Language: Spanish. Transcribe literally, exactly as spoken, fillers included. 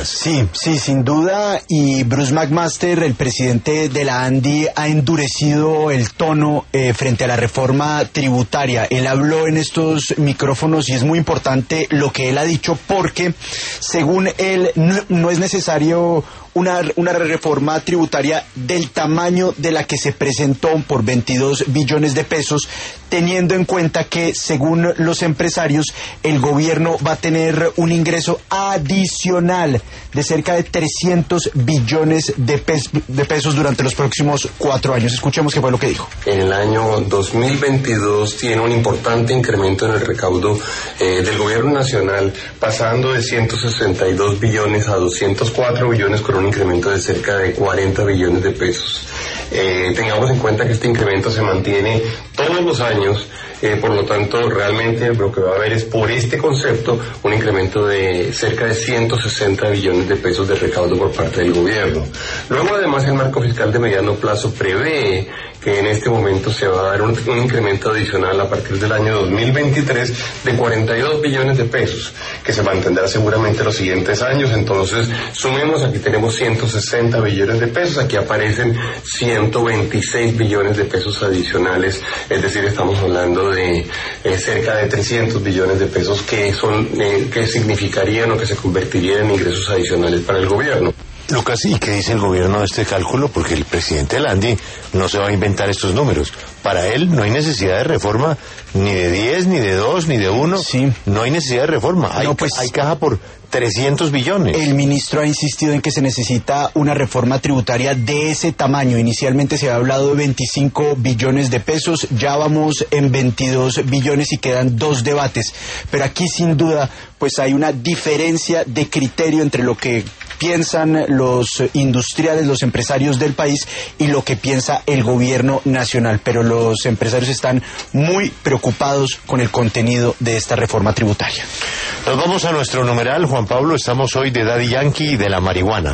Sí, sí, sin duda, y Bruce McMaster, el presidente de la ANDI, ha endurecido el tono eh, frente a la reforma tributaria. Él habló en estos micrófonos y es muy importante lo que él ha dicho porque, según él, no, no es necesario Una, una reforma tributaria del tamaño de la que se presentó por veintidós billones de pesos, teniendo en cuenta que, según los empresarios, el gobierno va a tener un ingreso adicional de cerca de trescientos billones de, pes de pesos durante los próximos cuatro años. Escuchemos qué fue lo que dijo. En el año dos mil veintidós tiene un importante incremento en el recaudo eh, del gobierno nacional, pasando de ciento sesenta y dos billones a doscientos cuatro billones, con un incremento de cerca de cuarenta billones de pesos. Eh, tengamos en cuenta que este incremento se mantiene todos los años, eh, por lo tanto realmente lo que va a haber es, por este concepto, un incremento de cerca de ciento sesenta billones de pesos de recaudo por parte del gobierno. Luego, además, el marco fiscal de mediano plazo prevé que en este momento se va a dar un, un incremento adicional a partir del año dos mil veintitrés de cuarenta y dos billones de pesos, que se mantendrá seguramente los siguientes años. Entonces, sumemos, aquí tenemos ciento sesenta billones de pesos, aquí aparecen ciento veintiséis billones de pesos adicionales, es decir, estamos hablando de eh, cerca de trescientos billones de pesos que son eh, que significarían o que se convertirían en ingresos adicionales para el gobierno. Lucas, ¿y qué dice el gobierno de este cálculo? Porque el presidente de la ANDI no se va a inventar estos números. Para él no hay necesidad de reforma ni de diez, ni de dos, ni de uno. Sí. No hay necesidad de reforma. Hay, no, pues, hay caja por trescientos billones. El ministro ha insistido en que se necesita una reforma tributaria de ese tamaño. Inicialmente se había hablado de veinticinco billones de pesos, ya vamos en veintidós billones y quedan dos debates. Pero aquí, sin duda, pues hay una diferencia de criterio entre lo que piensan los industriales, los empresarios del país y lo que piensa el gobierno nacional. Pero los empresarios están muy preocupados con el contenido de esta reforma tributaria. Nos vamos a nuestro numeral, Juan Pablo. Estamos hoy de Daddy Yankee y de la marihuana.